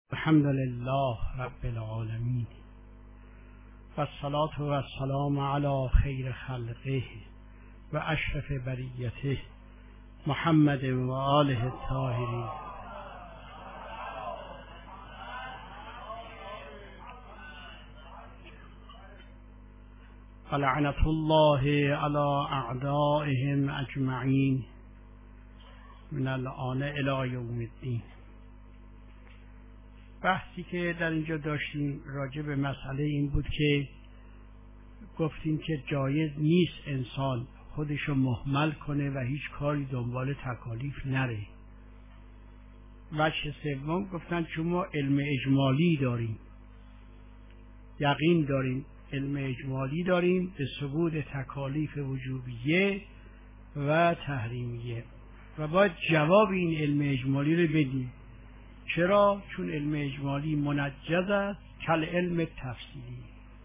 الحمد لله رب العالمین و الصلاة و السلام علی خیر خلقه و اشرف بریته محمد و آله الطاهرین. ولعنة الله علی اعدائهم اجمعین من الآن الی یوم الدین. بحثی که در اینجا داشتیم راجع به مسئله این بود که گفتیم که جایز نیست انسان خودشو مهمل کنه و هیچ کاری دنبال تکالیف نره. وجه سوم گفتن چون ما علم اجمالی داریم، یقین داریم، علم اجمالی داریم به ثبوت تکالیف وجوبیه و تحریمیه و باید جواب این علم اجمالی رو بدیم. چرا؟ چون علم اجمالی منجز است کل علم تفصیلی.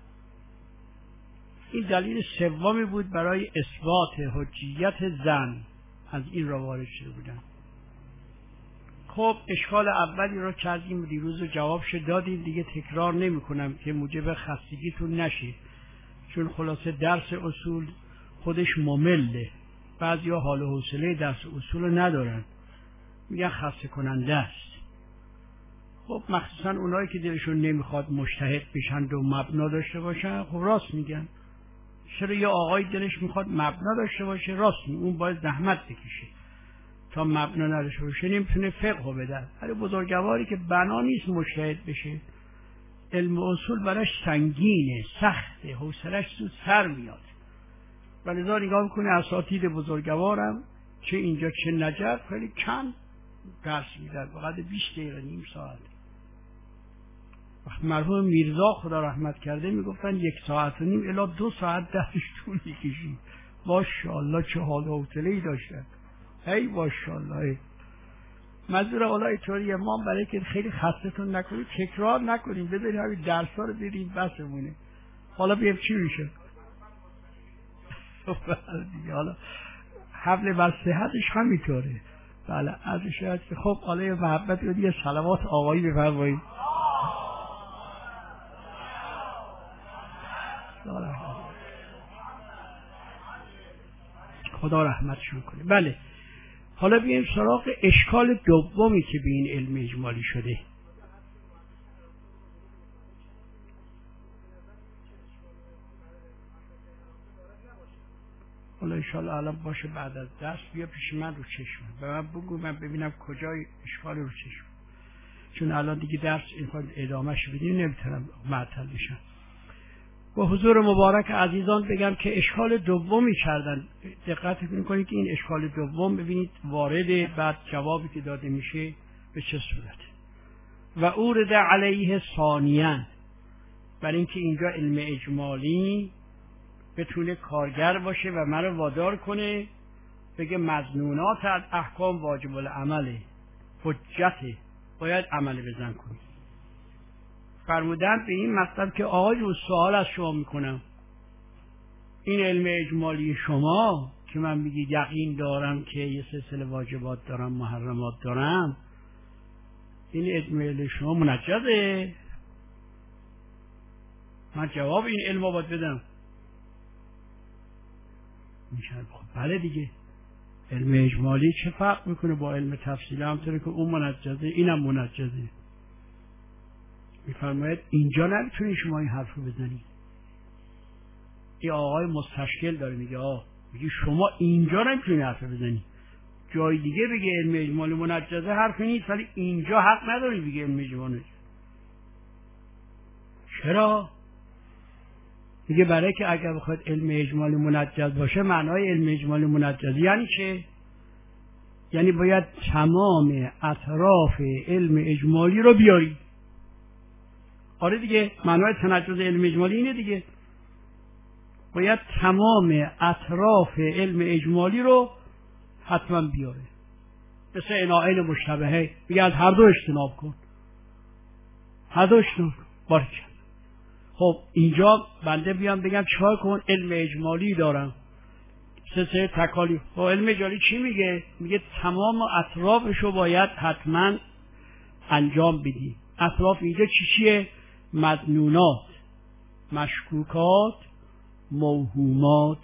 این دلیل سومی بود برای اثبات حجیت زن. از این را وارد شده بودن. خب اشکال اولی را کردیم، دیروز جوابش دادیم، دیگه تکرار نمی کنم که موجب خستگیتون نشه، چون خلاصه درس اصول خودش ممله. بعضیا حال و حوصله درس اصول رو ندارن، میگن خسته کننده است. خب مخصوصا اونایی که دلشون نمیخواد مجتهد بشن و مبنا داشته باشن، خب راست میگن. چرا یه آقای دلش میخواد مبنا داشته باشه؟ راست میگه، اون باید زحمت بکشه تا مبنا نداشته باشه، نمیتونه فقه بده. ولی بزرگواری که بنا نیست مجتهد بشه، علم اصول براش سنگینه، سخته، حوصله‌اش زود سر میاد. ولذا نگاه میکنه اساتید بزرگوارم چه اینجا چه نجف خیلی کم درس میدن، فقط 20 دقیقه نیم ساعت. مرحوم میرزا خدا رحمت کرده میگفتن 1 ساعت و نیم الی 2 ساعت درسش طول میکشید. ماشاءالله چه حال و حوصله‌ای داشتن. ای ماشاءالله. منظور اولا اینطوریه، ما برای که خیلی خستتون نکنیم تکرار نکنیم، بذاریم همین درس‌ها رو بریم بسمونه. حالا ببینیم چی میشه. حالا حمل بر صحتش همینطوره. بله از شاید که خب حالا محبت رو دیگه صلوات آقایی بفرمایید. خدا رحمتشون کنه. بله حالا بیایم سراغ اشکال دومی که به این علم اجمالی شده. حالا انشاءالله الان باشه بعد از درس بیا پیش من رو چشم به من بگو، من ببینم کجای اشکال رو چشم، چون الان دیگه درس ادامهش بدیم نمیتونم معطل بشم. با حضور مبارک عزیزان بگم که اشکال دومی کردن. دقت کنید که این اشکال دوم ببینید وارد بعد جوابی که داده میشه به چه صورت. و اورد علیه ثانیاً، برای اینکه اینجا علم اجمالی بتونه کارگر باشه و مرا وادار کنه بگه مظنونات از احکام واجب العمله، حجته، باید عمل بزن کنی. فرمودن به این مطلب که آقای سوال از شما میکنم، این علم اجمالی شما که من میگید یقین دارم که یه سلسله واجبات دارم محرمات دارم، این علم شما منجزه؟ من جواب این علم باید بدم. میشه خب بله دیگه، علم اجمالی چه فرق میکنه با علم تفصیلی؟ همطوره که اون منجزه اینم منجزه. میفرماید اینجا نمیتونی شما این حرف رو بزنید. این آقای مستشکل داره میگه میگه شما اینجا نمیتونی حرف بزنی، جای دیگه بگه علم اجمالی منجزه حرفی نیست، ولی اینجا حق نداری بگه علم اجمالی. چرا؟ میگه برای که اگر بخواد علم اجمالی منجز باشه، معنای علم اجمالی منجز یعنی چه؟ یعنی باید تمام اطراف علم اجمالی رو بیاری. آره دیگه، معنای تنجز علم اجمالی اینه دیگه، باید تمام اطراف علم اجمالی رو حتما بیاره. مثل عناعین مشتبهه میگه از هر دو اجتناب کن، هر دو اجتناب کن. بارکن. خب اینجا بنده بیام بگم چیکار کن؟ علم اجمالی دارم، سلسله تکالیف. خب علم اجمالی چی میگه؟ میگه تمام اطرافشو باید حتما انجام بدی. اطراف اینجا چیه؟ مظنونات، مشکوکات، موهومات.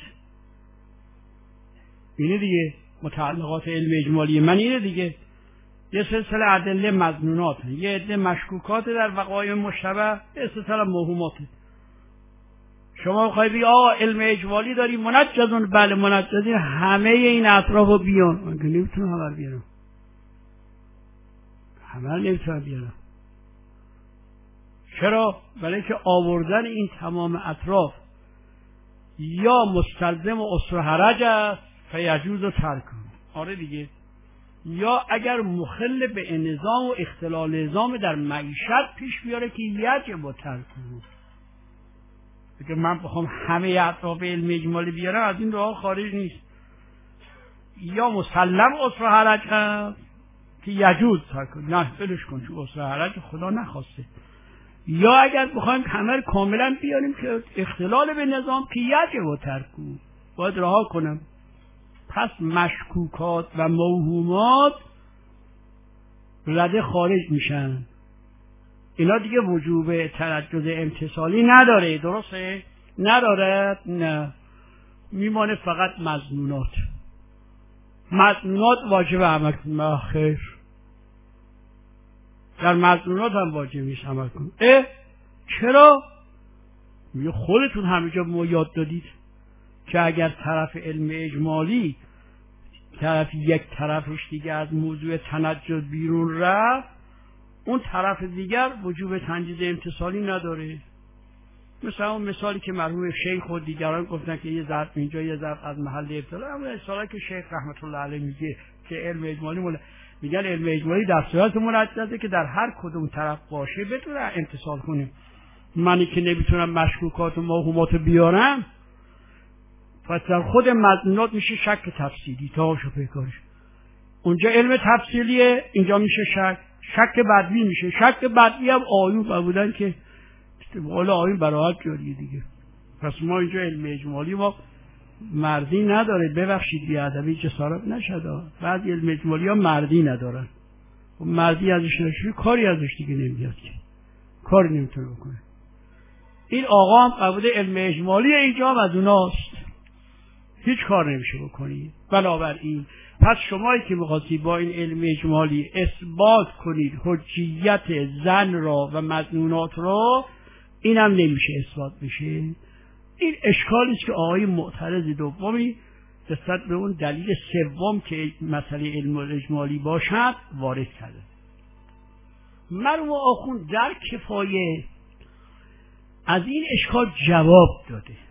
اینه دیگه متعلقات علم اجمالی من، اینه دیگه. یه سلسله ادله مظنونات، یه عده مشکوکات در وقایع مشتبه، یه سلسله موهومات. شما بخواید بگید آقا علم اجمالی داری منجزون، بله منجزین، همه این اطرافو بیان. من که نمیتونم همه رو بیارم، همه رو نمیتونم بیارم. چرا؟ برای اینکه آوردن این تمام اطراف یا مستلزم اسر و حرج است فیجوز و ترک. آره دیگه. یا اگر مخل به نظام و اختلال نظام در معیشت پیش بیاره که یجب و ترک. اگر من بخوام همه اطراف علم اجمالی بیارم از این راه خارج نیست. یا مسلم اسر و حرج هست که یجوز ترک، نه بلش کن چون اسر و حرج خدا نخواسته. یا اگر بخوایم همه کاملا بیاریم که اختلال به نظام که یجب و ترک باید رها کنم. پس مشکوکات و موهومات رده خارج میشن. اینا دیگه وجوب تنجز امتصالی نداره، درسته؟ نداره؟ نه. میمانه فقط مظنونات. مظنونات واجب عمل کن. خیر، در مظنونات هم واجب نیست عمل کن. چرا؟ میگه خودتون همه جا ما یاد دادید که اگر طرف علم اجمالی طرف یک طرفش دیگه از موضوع تنجز بیرون رفت، اون طرف دیگر وجوب تنجیز امتصالی نداره. مثلا اون مثالی که مرحوم شیخ و دیگران گفتن که یه ظرف اینجا یه ظرف از محل ابتلا، اما مثالی که شیخ رحمت الله علیه میگه که علم اجمالی میگن علم اجمالی در صورت منجزه که در هر کدوم طرف باشه بتونه امتصال کنه. منی که نمیتونم مشکوکات و موهومات بیارم، پس در خود مظنونات میشه شک تفصیلی تاشو پیکارش. اونجا علم تفصیلیه، اینجا میشه شک بدوی میشه. شک بدوی هم آیون بودن که حالا آیون براحت جاریه دیگه. پس ما اینجا علم اجمالی ما مردی نداره. ببخشید بیادبی جسارت نشد، بعضی علم اجمالی ها مردی ندارن. مردی ازش نشوی کاری ازش دیگه نمیاد که کاری نمیتونه بکنه. این آقا هم قبول علم اجمالی اینجا هم از اوناست، هیچ کار نمیشه بکنید. بنابراین پس شمایی که میخواستی با این علم اجمالی اثبات کنید حجیت زن را و مظنونات را، اینم نمیشه اثبات بشه. این اشکالی است که آقای معترض دومی نسبت به اون دلیل سوم که مسئله علم اجمالی باشد وارد کرده. مرحوم آخوند در کفایه از این اشکال جواب داده.